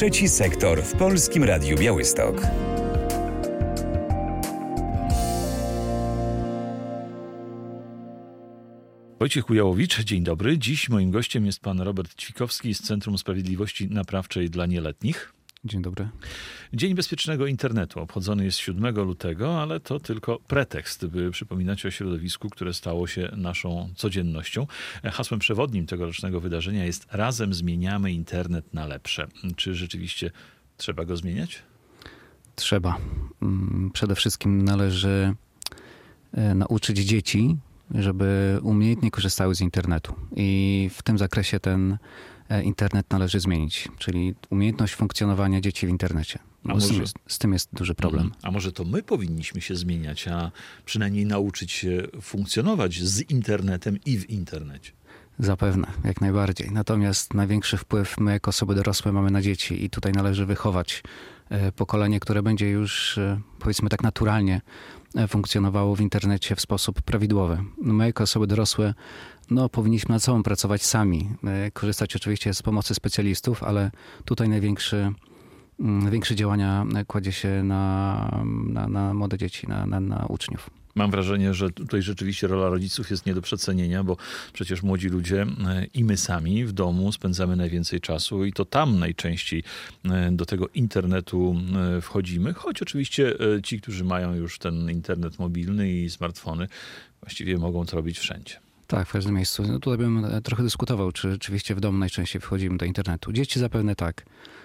Trzeci sektor w Polskim Radiu Białystok. Wojciech Kujałowicz, dzień dobry. Dziś moim gościem jest pan Robert Ćwikowski z Centrum Sprawiedliwości Naprawczej dla Nieletnich. Dzień dobry. Dzień Bezpiecznego Internetu obchodzony jest 7 lutego, ale to tylko pretekst, by przypominać o środowisku, które stało się naszą codziennością. Hasłem przewodnim tegorocznego wydarzenia jest "Razem zmieniamy internet na lepsze". Czy rzeczywiście trzeba go zmieniać? Trzeba. Przede wszystkim należy nauczyć dzieci, żeby umiejętnie korzystały z internetu. I w tym zakresie ten internet należy zmienić, czyli umiejętność funkcjonowania dzieci w internecie. Z tym jest duży problem. A może to my powinniśmy się zmieniać, a przynajmniej nauczyć się funkcjonować z internetem i w internecie? Zapewne, jak najbardziej. Natomiast największy wpływ my jako osoby dorosłe mamy na dzieci i tutaj należy wychować pokolenie, które będzie już, powiedzmy tak naturalnie funkcjonowało w internecie w sposób prawidłowy. My jako osoby dorosłe powinniśmy nad sobą pracować sami. Korzystać oczywiście z pomocy specjalistów, ale tutaj największe działania kładzie się na młode dzieci, na uczniów. Mam wrażenie, że tutaj rzeczywiście rola rodziców jest nie do przecenienia, bo przecież młodzi ludzie i my sami w domu spędzamy najwięcej czasu i to tam najczęściej do tego internetu wchodzimy, choć oczywiście ci, którzy mają już ten internet mobilny i smartfony, właściwie mogą to robić wszędzie. Tak, w każdym miejscu. Tutaj bym trochę dyskutował, czy rzeczywiście w domu najczęściej wchodzimy do internetu. Dzieci zapewne tak.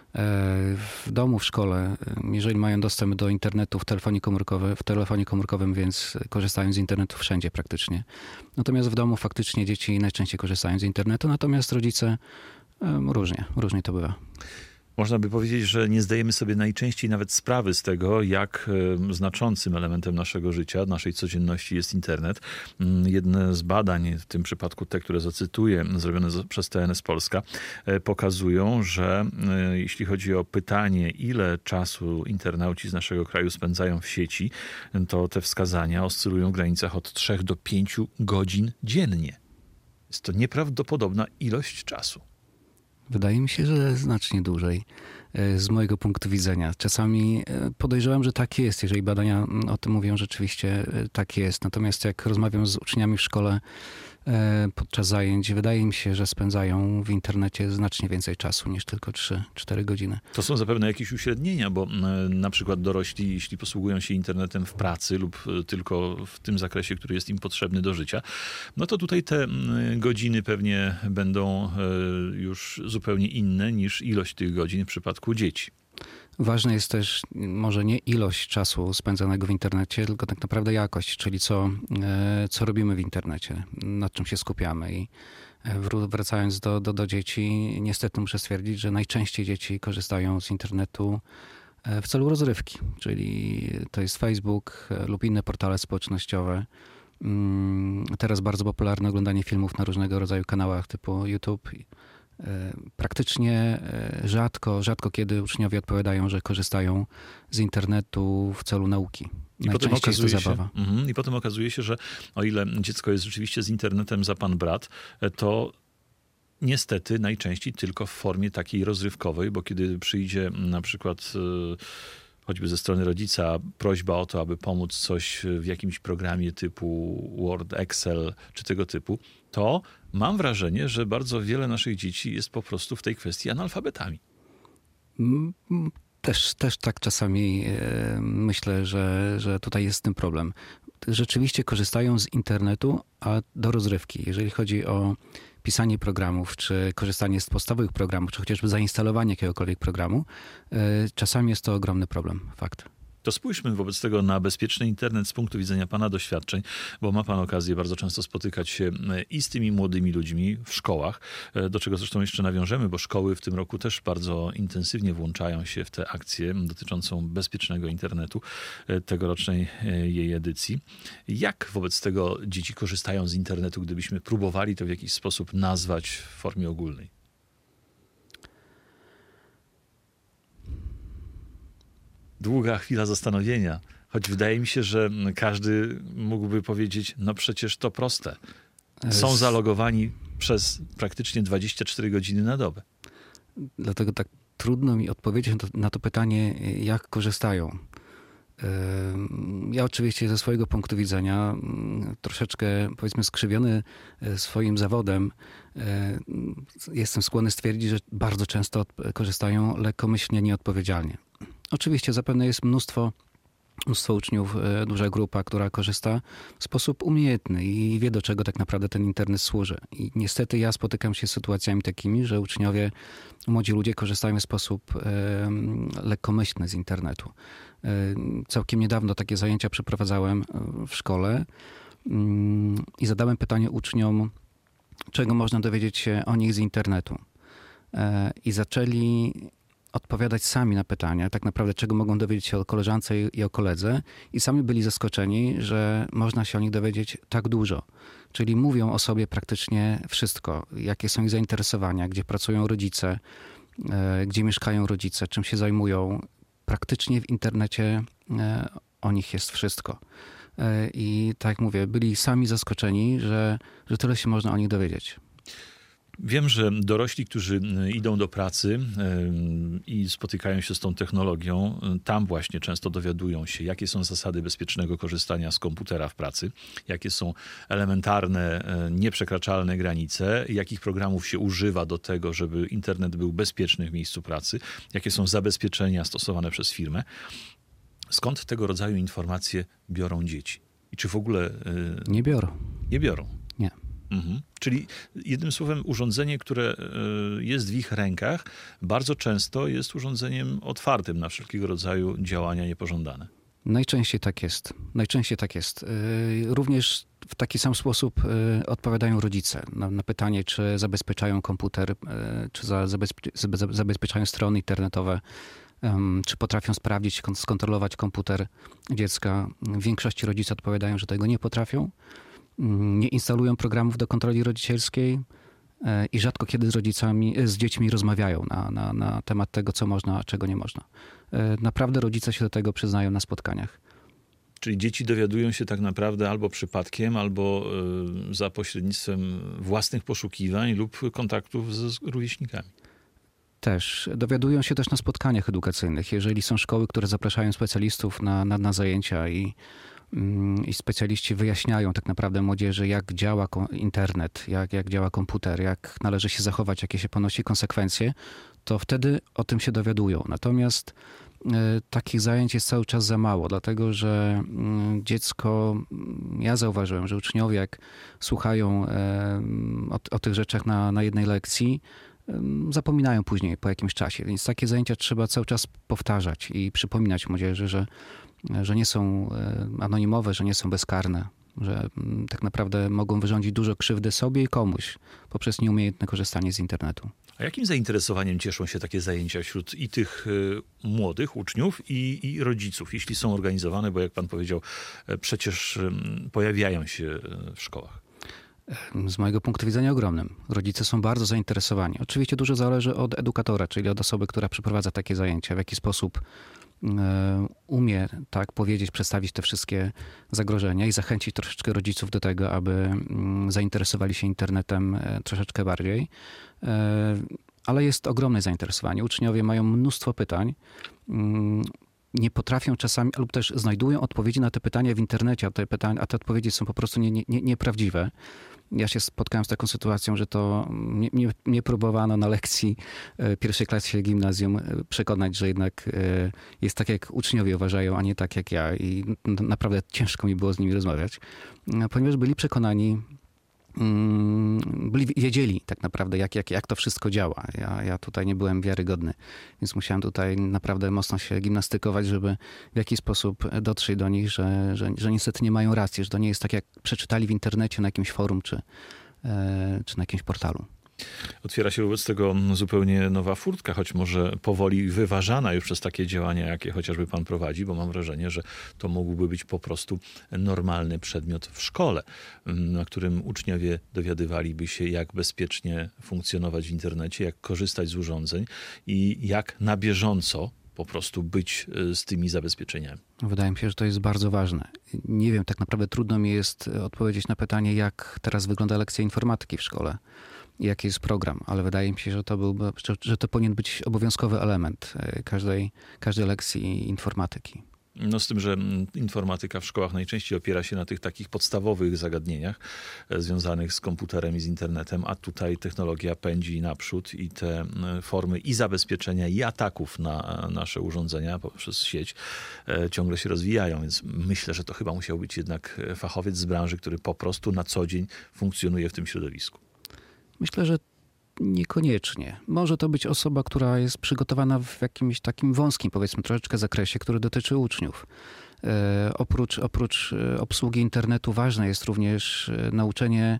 W domu, w szkole, jeżeli mają dostęp do internetu w telefonie komórkowym, więc korzystają z internetu wszędzie praktycznie. Natomiast w domu faktycznie dzieci najczęściej korzystają z internetu, natomiast rodzice różnie to bywa. Można by powiedzieć, że nie zdajemy sobie najczęściej nawet sprawy z tego, jak znaczącym elementem naszego życia, naszej codzienności jest internet. Jedne z badań, w tym przypadku te, które zacytuję, zrobione przez TNS Polska, pokazują, że jeśli chodzi o pytanie, ile czasu internauci z naszego kraju spędzają w sieci, to te wskazania oscylują w granicach od 3 do 5 godzin dziennie. Jest to nieprawdopodobna ilość czasu. Wydaje mi się, że znacznie dłużej z mojego punktu widzenia. Czasami podejrzewam, że tak jest, jeżeli badania o tym mówią, rzeczywiście tak jest. Natomiast jak rozmawiam z uczniami w szkole podczas zajęć, wydaje mi się, że spędzają w internecie znacznie więcej czasu niż tylko 3-4 godziny. To są zapewne jakieś uśrednienia, bo na przykład dorośli, jeśli posługują się internetem w pracy lub tylko w tym zakresie, który jest im potrzebny do życia, no to tutaj te godziny pewnie będą już zupełnie inne niż ilość tych godzin w przypadku dzieci. Ważne jest też może nie ilość czasu spędzonego w internecie, tylko tak naprawdę jakość, czyli co robimy w internecie, nad czym się skupiamy. I wracając do dzieci, niestety muszę stwierdzić, że najczęściej dzieci korzystają z internetu w celu rozrywki, czyli to jest Facebook lub inne portale społecznościowe. Teraz bardzo popularne oglądanie filmów na różnego rodzaju kanałach typu YouTube. Praktycznie rzadko kiedy uczniowie odpowiadają, że korzystają z internetu w celu nauki. Najczęściej jest to zabawa. I potem okazuje się, że o ile dziecko jest rzeczywiście z internetem za pan brat, to niestety najczęściej tylko w formie takiej rozrywkowej, bo kiedy przyjdzie na przykład choćby ze strony rodzica prośba o to, aby pomóc coś w jakimś programie typu Word, Excel czy tego typu, to mam wrażenie, że bardzo wiele naszych dzieci jest po prostu w tej kwestii analfabetami. Też tak czasami myślę, że tutaj jest z tym problem. Rzeczywiście korzystają z internetu, a do rozrywki. Jeżeli chodzi o pisanie programów, czy korzystanie z podstawowych programów, czy chociażby zainstalowanie jakiegokolwiek programu, czasami jest to ogromny problem, fakt. To spójrzmy wobec tego na bezpieczny internet z punktu widzenia pana doświadczeń, bo ma pan okazję bardzo często spotykać się i z tymi młodymi ludźmi w szkołach, do czego zresztą jeszcze nawiążemy, bo szkoły w tym roku też bardzo intensywnie włączają się w tę akcję dotyczącą bezpiecznego internetu, tegorocznej jej edycji. Jak wobec tego dzieci korzystają z internetu, gdybyśmy próbowali to w jakiś sposób nazwać w formie ogólnej? Długa chwila zastanowienia, choć wydaje mi się, że każdy mógłby powiedzieć, no przecież to proste. Są zalogowani przez praktycznie 24 godziny na dobę. Dlatego tak trudno mi odpowiedzieć na to pytanie, jak korzystają. Ja oczywiście ze swojego punktu widzenia, troszeczkę powiedzmy skrzywiony swoim zawodem, jestem skłonny stwierdzić, że bardzo często korzystają lekkomyślnie, nieodpowiedzialnie. Oczywiście zapewne jest mnóstwo uczniów, duża grupa, która korzysta w sposób umiejętny i wie, do czego tak naprawdę ten internet służy. I niestety ja spotykam się z sytuacjami takimi, że uczniowie, młodzi ludzie korzystają w sposób lekkomyślny z internetu. Całkiem niedawno takie zajęcia przeprowadzałem w szkole i zadałem pytanie uczniom, czego można dowiedzieć się o nich z internetu. I zaczęli odpowiadać sami na pytania, tak naprawdę czego mogą dowiedzieć się o koleżance i o koledze, i sami byli zaskoczeni, że można się o nich dowiedzieć tak dużo. Czyli mówią o sobie praktycznie wszystko, jakie są ich zainteresowania, gdzie pracują rodzice, gdzie mieszkają rodzice, czym się zajmują. Praktycznie w internecie o nich jest wszystko. I tak jak mówię, byli sami zaskoczeni, że tyle się można o nich dowiedzieć. Wiem, że dorośli, którzy idą do pracy i spotykają się z tą technologią, tam właśnie często dowiadują się, jakie są zasady bezpiecznego korzystania z komputera w pracy, jakie są elementarne, nieprzekraczalne granice, jakich programów się używa do tego, żeby internet był bezpieczny w miejscu pracy, jakie są zabezpieczenia stosowane przez firmę. Skąd tego rodzaju informacje biorą dzieci? I czy w ogóle... Nie biorą. Nie biorą? Nie. Mhm. Czyli jednym słowem urządzenie, które jest w ich rękach, bardzo często jest urządzeniem otwartym na wszelkiego rodzaju działania niepożądane. Najczęściej tak jest. Najczęściej tak jest. Również w taki sam sposób odpowiadają rodzice na pytanie, czy zabezpieczają komputer, czy zabezpieczają strony internetowe, czy potrafią sprawdzić, skontrolować komputer dziecka. W większości rodzice odpowiadają, że tego nie potrafią. Nie instalują programów do kontroli rodzicielskiej i rzadko kiedy z dziećmi rozmawiają na temat tego, co można, a czego nie można. Naprawdę rodzice się do tego przyznają na spotkaniach. Czyli dzieci dowiadują się tak naprawdę albo przypadkiem, albo za pośrednictwem własnych poszukiwań lub kontaktów z rówieśnikami. Też. Dowiadują się też na spotkaniach edukacyjnych. Jeżeli są szkoły, które zapraszają specjalistów na zajęcia i specjaliści wyjaśniają tak naprawdę młodzieży, jak działa internet, jak działa komputer, jak należy się zachować, jakie się ponosi konsekwencje, to wtedy o tym się dowiadują. Natomiast takich zajęć jest cały czas za mało, dlatego że ja zauważyłem, że uczniowie jak słuchają o tych rzeczach na jednej lekcji, zapominają później po jakimś czasie. Więc takie zajęcia trzeba cały czas powtarzać i przypominać młodzieży, że nie są anonimowe, że nie są bezkarne, że tak naprawdę mogą wyrządzić dużo krzywdy sobie i komuś poprzez nieumiejętne korzystanie z internetu. A jakim zainteresowaniem cieszą się takie zajęcia wśród i tych młodych uczniów i rodziców, jeśli są organizowane, bo jak pan powiedział, przecież pojawiają się w szkołach? Z mojego punktu widzenia ogromnym. Rodzice są bardzo zainteresowani. Oczywiście dużo zależy od edukatora, czyli od osoby, która przeprowadza takie zajęcia, w jaki sposób umie tak powiedzieć, przedstawić te wszystkie zagrożenia i zachęcić troszeczkę rodziców do tego, aby zainteresowali się internetem troszeczkę bardziej. Ale jest ogromne zainteresowanie. Uczniowie mają mnóstwo pytań. Nie potrafią czasami, lub też znajdują odpowiedzi na te pytania w internecie, a te odpowiedzi są po prostu nieprawdziwe. Ja się spotkałem z taką sytuacją, że to mnie próbowano na lekcji pierwszej klasy gimnazjum przekonać, że jednak jest tak, jak uczniowie uważają, a nie tak, jak ja. I naprawdę ciężko mi było z nimi rozmawiać, ponieważ byli przekonani, wiedzieli tak naprawdę, jak to wszystko działa. Ja tutaj nie byłem wiarygodny, więc musiałem tutaj naprawdę mocno się gimnastykować, żeby w jakiś sposób dotrzeć do nich, że niestety nie mają racji, że to nie jest tak, jak przeczytali w internecie na jakimś forum czy na jakimś portalu. Otwiera się wobec tego zupełnie nowa furtka, choć może powoli wyważana już przez takie działania, jakie chociażby pan prowadzi, bo mam wrażenie, że to mógłby być po prostu normalny przedmiot w szkole, na którym uczniowie dowiadywaliby się, jak bezpiecznie funkcjonować w internecie, jak korzystać z urządzeń i jak na bieżąco po prostu być z tymi zabezpieczeniami? Wydaje mi się, że to jest bardzo ważne. Nie wiem, tak naprawdę trudno mi jest odpowiedzieć na pytanie, jak teraz wygląda lekcja informatyki w szkole. Jaki jest program, ale wydaje mi się, że to powinien być obowiązkowy element każdej lekcji informatyki. No z tym, że informatyka w szkołach najczęściej opiera się na tych takich podstawowych zagadnieniach związanych z komputerem i z internetem, a tutaj technologia pędzi naprzód i te formy i zabezpieczenia, i ataków na nasze urządzenia poprzez sieć ciągle się rozwijają, więc myślę, że to chyba musiał być jednak fachowiec z branży, który po prostu na co dzień funkcjonuje w tym środowisku. Myślę, że niekoniecznie. Może to być osoba, która jest przygotowana w jakimś takim wąskim, powiedzmy, troszeczkę zakresie, który dotyczy uczniów. Oprócz obsługi internetu ważne jest również nauczenie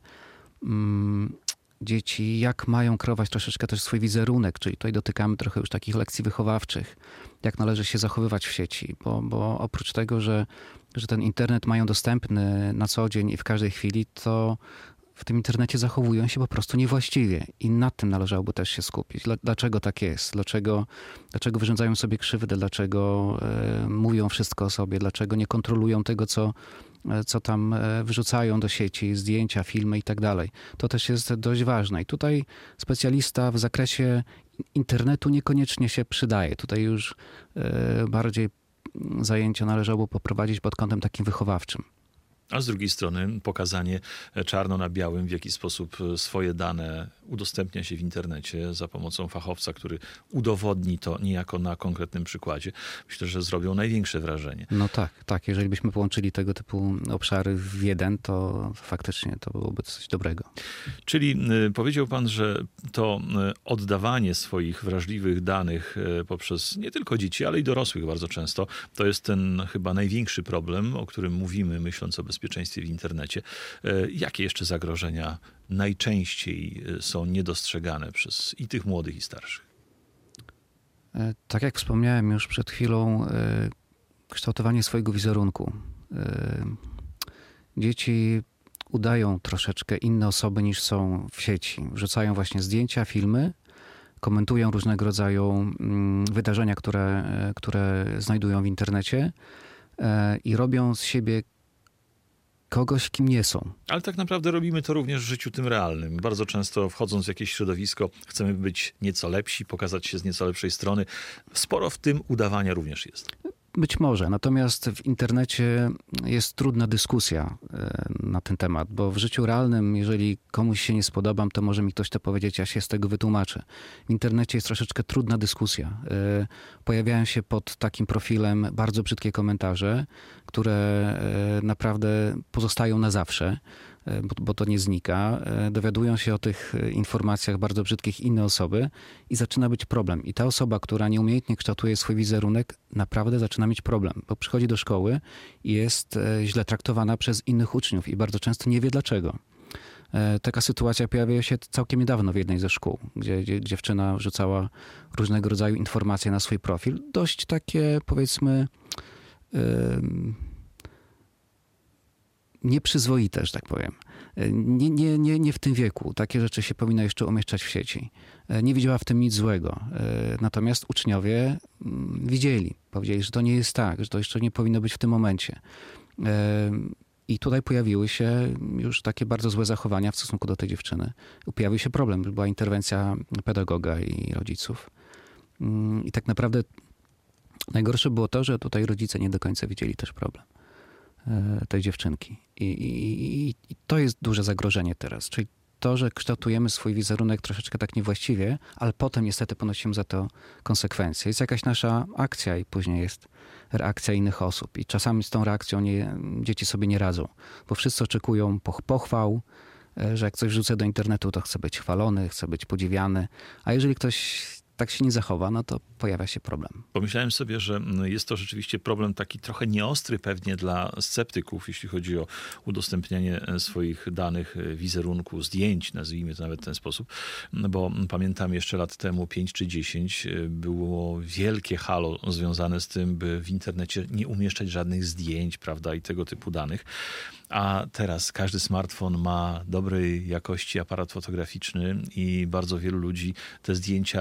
dzieci, jak mają kreować troszeczkę też swój wizerunek, czyli tutaj dotykamy trochę już takich lekcji wychowawczych, jak należy się zachowywać w sieci, bo oprócz tego, że ten internet mają dostępny na co dzień i w każdej chwili, to w tym internecie zachowują się po prostu niewłaściwie i nad tym należałoby też się skupić. Dlaczego tak jest? Dlaczego wyrządzają sobie krzywdę? Dlaczego mówią wszystko o sobie? Dlaczego nie kontrolują tego, co tam wyrzucają do sieci, zdjęcia, filmy i tak dalej? To też jest dość ważne. I tutaj specjalista w zakresie internetu niekoniecznie się przydaje. Tutaj już bardziej zajęcia należałoby poprowadzić pod kątem takim wychowawczym. A z drugiej strony pokazanie czarno na białym, w jaki sposób swoje dane udostępnia się w internecie za pomocą fachowca, który udowodni to niejako na konkretnym przykładzie. Myślę, że zrobią największe wrażenie. No tak. Jeżeli byśmy połączyli tego typu obszary w jeden, to faktycznie to byłoby coś dobrego. Czyli powiedział pan, że to oddawanie swoich wrażliwych danych poprzez nie tylko dzieci, ale i dorosłych bardzo często, to jest ten chyba największy problem, o którym mówimy, myśląc o bezpieczeństwie w internecie. Jakie jeszcze zagrożenia najczęściej są niedostrzegane przez i tych młodych, i starszych? Tak jak wspomniałem już przed chwilą, kształtowanie swojego wizerunku. Dzieci udają troszeczkę inne osoby niż są w sieci. Wrzucają właśnie zdjęcia, filmy, komentują różnego rodzaju wydarzenia, które znajdują w internecie i robią z siebie kogoś, kim nie są. Ale tak naprawdę robimy to również w życiu tym realnym. Bardzo często wchodząc w jakieś środowisko chcemy być nieco lepsi, pokazać się z nieco lepszej strony. Sporo w tym udawania również jest. Być może, natomiast w internecie jest trudna dyskusja na ten temat, bo w życiu realnym, jeżeli komuś się nie spodobam, to może mi ktoś to powiedzieć, ja się z tego wytłumaczę. W internecie jest troszeczkę trudna dyskusja. Pojawiają się pod takim profilem bardzo brzydkie komentarze, które naprawdę pozostają na zawsze, bo to nie znika. Dowiadują się o tych informacjach bardzo brzydkich inne osoby i zaczyna być problem. I ta osoba, która nieumiejętnie kształtuje swój wizerunek, naprawdę zaczyna mieć problem, bo przychodzi do szkoły i jest źle traktowana przez innych uczniów i bardzo często nie wie dlaczego. Taka sytuacja pojawiła się całkiem niedawno w jednej ze szkół, gdzie dziewczyna wrzucała różnego rodzaju informacje na swój profil. Dość takie, powiedzmy, nieprzyzwoite, że tak powiem. Nie w tym wieku. Takie rzeczy się powinno jeszcze umieszczać w sieci. Nie widziała w tym nic złego. Natomiast uczniowie widzieli. Powiedzieli, że to nie jest tak, że to jeszcze nie powinno być w tym momencie. I tutaj pojawiły się już takie bardzo złe zachowania w stosunku do tej dziewczyny. Pojawił się problem. Była interwencja pedagoga i rodziców. I tak naprawdę najgorsze było to, że tutaj rodzice nie do końca widzieli też problem tej dziewczynki. I to jest duże zagrożenie teraz. Czyli to, że kształtujemy swój wizerunek troszeczkę tak niewłaściwie, ale potem niestety ponosimy za to konsekwencje. Jest jakaś nasza akcja i później jest reakcja innych osób. I czasami z tą reakcją dzieci sobie nie radzą, bo wszyscy oczekują pochwał, że jak coś wrzucę do internetu, to chcę być chwalony, chcę być podziwiany, a jeżeli ktoś tak się nie zachowa, no to pojawia się problem. Pomyślałem sobie, że jest to rzeczywiście problem taki trochę nieostry pewnie dla sceptyków, jeśli chodzi o udostępnianie swoich danych, wizerunku, zdjęć, nazwijmy to nawet w ten sposób, bo pamiętam jeszcze lat temu 5 czy 10 było wielkie halo związane z tym, by w internecie nie umieszczać żadnych zdjęć, prawda, i tego typu danych. A teraz każdy smartfon ma dobrej jakości aparat fotograficzny i bardzo wielu ludzi te zdjęcia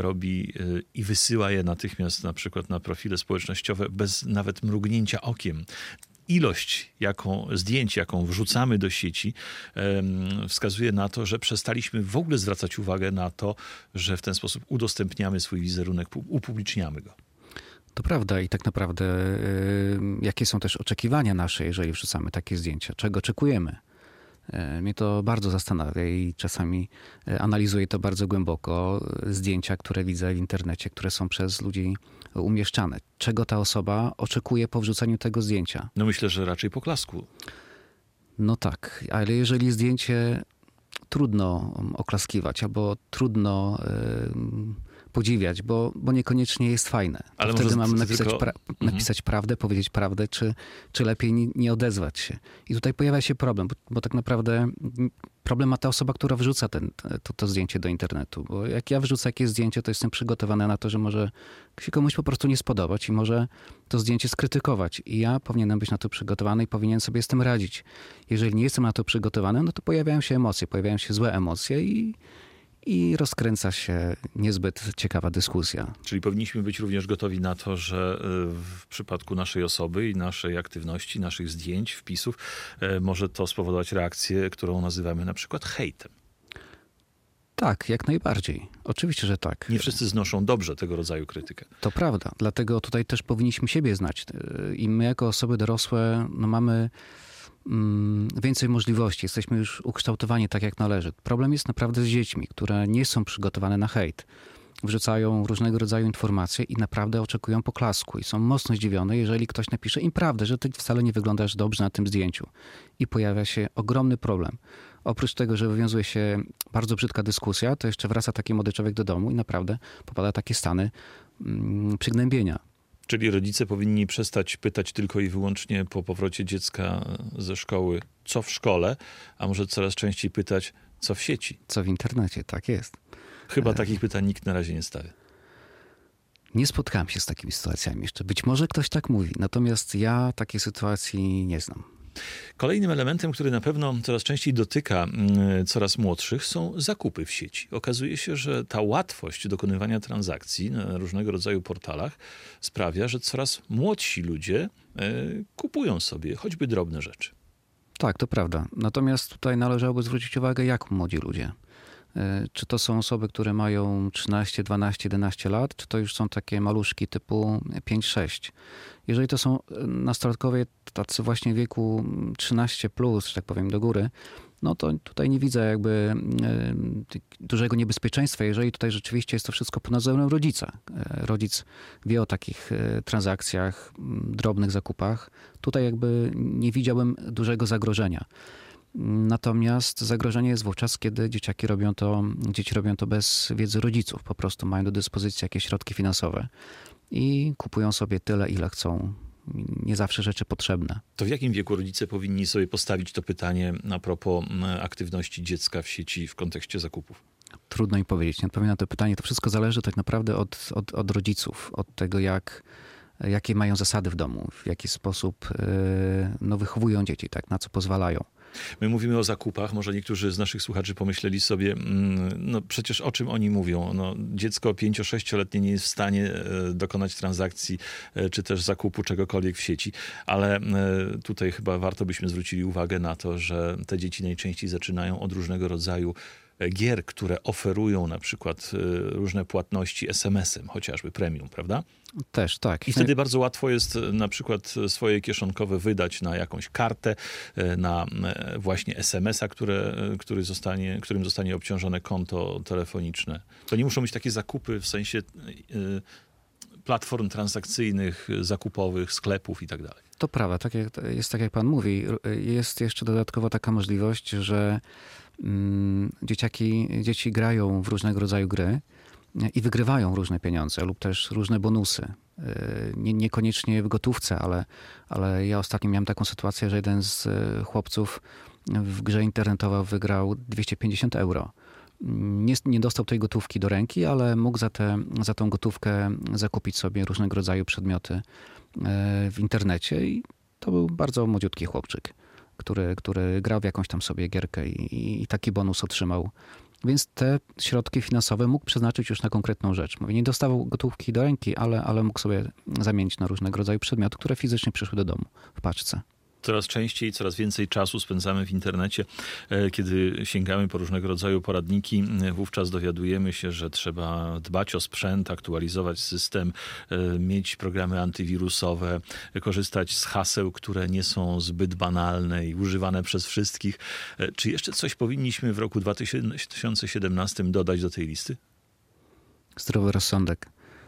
robi i wysyła je natychmiast na przykład na profile społecznościowe bez nawet mrugnięcia okiem. Ilość zdjęć, jaką wrzucamy do sieci, wskazuje na to, że przestaliśmy w ogóle zwracać uwagę na to, że w ten sposób udostępniamy swój wizerunek, upubliczniamy go. To prawda i tak naprawdę jakie są też oczekiwania nasze, jeżeli wrzucamy takie zdjęcia? Czego oczekujemy? Mnie to bardzo zastanawia i czasami analizuję to bardzo głęboko. Zdjęcia, które widzę w internecie, które są przez ludzi umieszczane. Czego ta osoba oczekuje po wrzuceniu tego zdjęcia? No myślę, że raczej poklasku. No tak, ale jeżeli zdjęcie trudno oklaskiwać albo trudno podziwiać, bo niekoniecznie jest fajne. Ale wtedy mamy tylko... napisać prawdę, powiedzieć prawdę, czy lepiej nie odezwać się. I tutaj pojawia się problem, bo tak naprawdę problem ma ta osoba, która wrzuca to zdjęcie do internetu. Bo jak ja wrzucę jakieś zdjęcie, to jestem przygotowany na to, że może się komuś po prostu nie spodobać i może to zdjęcie skrytykować. I ja powinienem być na to przygotowany i powinien sobie z tym radzić. Jeżeli nie jestem na to przygotowany, no to pojawiają się emocje, pojawiają się złe emocje i rozkręca się niezbyt ciekawa dyskusja. Czyli powinniśmy być również gotowi na to, że w przypadku naszej osoby i naszej aktywności, naszych zdjęć, wpisów, może to spowodować reakcję, którą nazywamy na przykład hejtem. Tak, jak najbardziej. Oczywiście, że tak. Nie wszyscy znoszą dobrze tego rodzaju krytykę. To prawda. Dlatego tutaj też powinniśmy siebie znać. I my jako osoby dorosłe mamy więcej możliwości. Jesteśmy już ukształtowani tak, jak należy. Problem jest naprawdę z dziećmi, które nie są przygotowane na hejt. Wrzucają różnego rodzaju informacje i naprawdę oczekują poklasku. I są mocno zdziwione, jeżeli ktoś napisze im prawdę, że ty wcale nie wyglądasz dobrze na tym zdjęciu. I pojawia się ogromny problem. Oprócz tego, że wywiązuje się bardzo brzydka dyskusja, to jeszcze wraca taki młody człowiek do domu i naprawdę popada w takie stany przygnębienia. Czyli rodzice powinni przestać pytać tylko i wyłącznie po powrocie dziecka ze szkoły, co w szkole, a może coraz częściej pytać, co w sieci. Co w internecie, tak jest. Chyba takich pytań nikt na razie nie stawia. Nie spotkałem się z takimi sytuacjami jeszcze. Być może ktoś tak mówi, natomiast ja takiej sytuacji nie znam. Kolejnym elementem, który na pewno coraz częściej dotyka coraz młodszych, są zakupy w sieci. Okazuje się, że ta łatwość dokonywania transakcji na różnego rodzaju portalach sprawia, że coraz młodsi ludzie kupują sobie choćby drobne rzeczy. Tak, to prawda. Natomiast tutaj należałoby zwrócić uwagę, jak młodzi ludzie. Czy to są osoby, które mają 13, 12, 11 lat, czy to już są takie maluszki typu 5-6. Jeżeli to są nastolatkowie tacy właśnie w wieku 13 plus, że tak powiem, do góry, no to tutaj nie widzę jakby dużego niebezpieczeństwa, jeżeli tutaj rzeczywiście jest to wszystko pod nadzorem rodzica. Rodzic wie o takich transakcjach, drobnych zakupach. Tutaj jakby nie widziałbym dużego zagrożenia. Natomiast zagrożenie jest wówczas, kiedy dzieci robią to bez wiedzy rodziców. Po prostu mają do dyspozycji jakieś środki finansowe i kupują sobie tyle, ile chcą. Nie zawsze rzeczy potrzebne. To w jakim wieku rodzice powinni sobie postawić to pytanie a propos aktywności dziecka w sieci w kontekście zakupów? Trudno mi powiedzieć. Nie odpowiem na to pytanie. To wszystko zależy tak naprawdę od rodziców, od tego, jakie mają zasady w domu, w jaki sposób wychowują dzieci, tak, na co pozwalają. My mówimy o zakupach, może niektórzy z naszych słuchaczy pomyśleli sobie, no przecież o czym oni mówią? No, dziecko 5-6-letnie nie jest w stanie dokonać transakcji, czy też zakupu czegokolwiek w sieci, ale tutaj chyba warto byśmy zwrócili uwagę na to, że te dzieci najczęściej zaczynają od różnego rodzaju gier, które oferują na przykład różne płatności SMS-em, chociażby premium, prawda? Też, tak. I wtedy bardzo łatwo jest na przykład swoje kieszonkowe wydać na jakąś kartę, na właśnie SMS-a, którym zostanie obciążone konto telefoniczne. To nie muszą być takie zakupy w sensie platform transakcyjnych, zakupowych, sklepów i tak dalej. To prawda, tak jak pan mówi. Jest jeszcze dodatkowo taka możliwość, że dzieci grają w różnego rodzaju gry i wygrywają różne pieniądze lub też różne bonusy. Niekoniecznie w gotówce, ale ja ostatnio miałem taką sytuację, że jeden z chłopców w grze internetowej wygrał 250 euro. Nie dostał tej gotówki do ręki, ale mógł za tą gotówkę zakupić sobie różnego rodzaju przedmioty w internecie i to był bardzo młodziutki chłopczyk, który grał w jakąś tam sobie gierkę i taki bonus otrzymał więc te środki finansowe mógł przeznaczyć już na konkretną rzecz. Mówię, nie dostawał gotówki do ręki, ale mógł sobie zamienić na różnego rodzaju przedmioty, które fizycznie przyszły do domu w paczce. Coraz częściej, coraz więcej czasu spędzamy w internecie. Kiedy sięgamy po różnego rodzaju poradniki, wówczas dowiadujemy się, że trzeba dbać o sprzęt, aktualizować system, mieć programy antywirusowe, korzystać z haseł, które nie są zbyt banalne i używane przez wszystkich. Czy jeszcze coś powinniśmy w roku 2017 dodać do tej listy? Zdrowy rozsądek.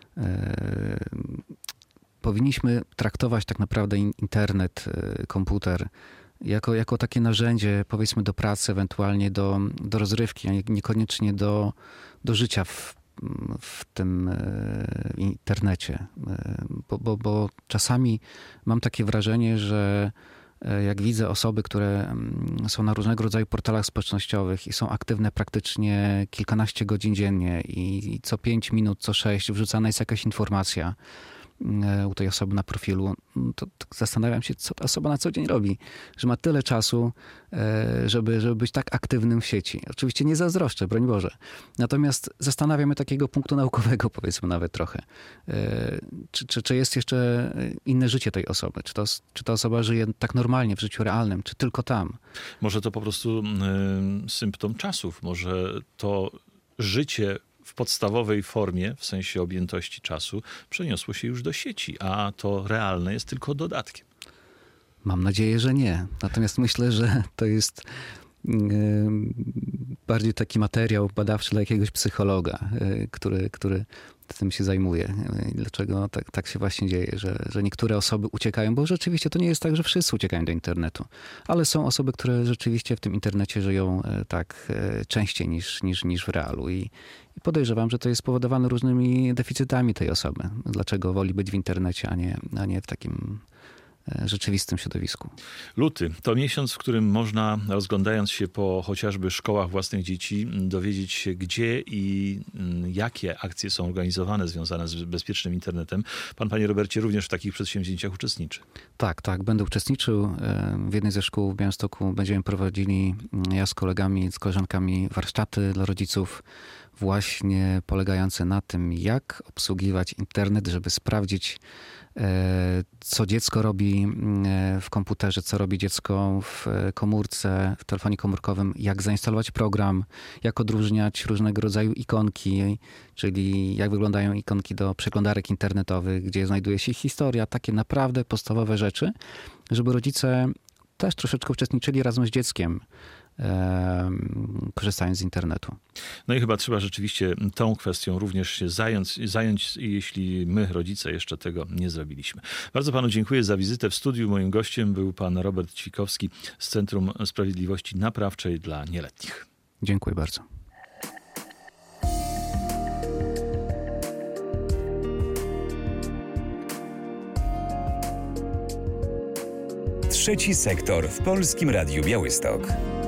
Powinniśmy traktować tak naprawdę internet, komputer jako takie narzędzie, powiedzmy, do pracy, ewentualnie do rozrywki, a niekoniecznie do życia w tym internecie. Bo czasami mam takie wrażenie, że jak widzę osoby, które są na różnego rodzaju portalach społecznościowych i są aktywne praktycznie kilkanaście godzin dziennie i co 5 minut, co 6 wrzucana jest jakaś informacja u tej osoby na profilu, to zastanawiam się, co ta osoba na co dzień robi, że ma tyle czasu, żeby być tak aktywnym w sieci. Oczywiście nie zazdroszczę, broń Boże. Natomiast zastanawiam się takiego punktu naukowego, powiedzmy nawet trochę. Czy jest jeszcze inne życie tej osoby? Czy ta osoba żyje tak normalnie w życiu realnym, czy tylko tam? Może to po prostu symptom czasów. Może to życie w podstawowej formie, w sensie objętości czasu, przeniosło się już do sieci, a to realne jest tylko dodatkiem. Mam nadzieję, że nie. Natomiast myślę, że to jest bardziej taki materiał badawczy dla jakiegoś psychologa, który tym się zajmuje. Dlaczego tak się właśnie dzieje, że niektóre osoby uciekają, bo rzeczywiście to nie jest tak, że wszyscy uciekają do internetu, ale są osoby, które rzeczywiście w tym internecie żyją tak częściej niż w realu i podejrzewam, że to jest spowodowane różnymi deficytami tej osoby. Dlaczego woli być w internecie, a nie w takim rzeczywistym środowisku. Luty to miesiąc, w którym można, rozglądając się po chociażby szkołach własnych dzieci, dowiedzieć się, gdzie i jakie akcje są organizowane związane z bezpiecznym internetem. Pan, panie Robercie, również w takich przedsięwzięciach uczestniczy. Tak, będę uczestniczył. W jednej ze szkół w Białymstoku będziemy prowadzili, ja z kolegami, z koleżankami, warsztaty dla rodziców, właśnie polegające na tym, jak obsługiwać internet, żeby sprawdzić, co dziecko robi w komputerze, co robi dziecko w komórce, w telefonie komórkowym, jak zainstalować program, jak odróżniać różnego rodzaju ikonki, czyli jak wyglądają ikonki do przeglądarek internetowych, gdzie znajduje się historia, takie naprawdę podstawowe rzeczy, żeby rodzice też troszeczkę uczestniczyli razem z dzieckiem, korzystając z internetu. No i chyba trzeba rzeczywiście tą kwestią również się zająć, jeśli my, rodzice, jeszcze tego nie zrobiliśmy. Bardzo panu dziękuję za wizytę w studiu. Moim gościem był pan Robert Ćwikowski z Centrum Sprawiedliwości Naprawczej dla Nieletnich. Dziękuję bardzo. Trzeci sektor w Polskim Radiu Białystok.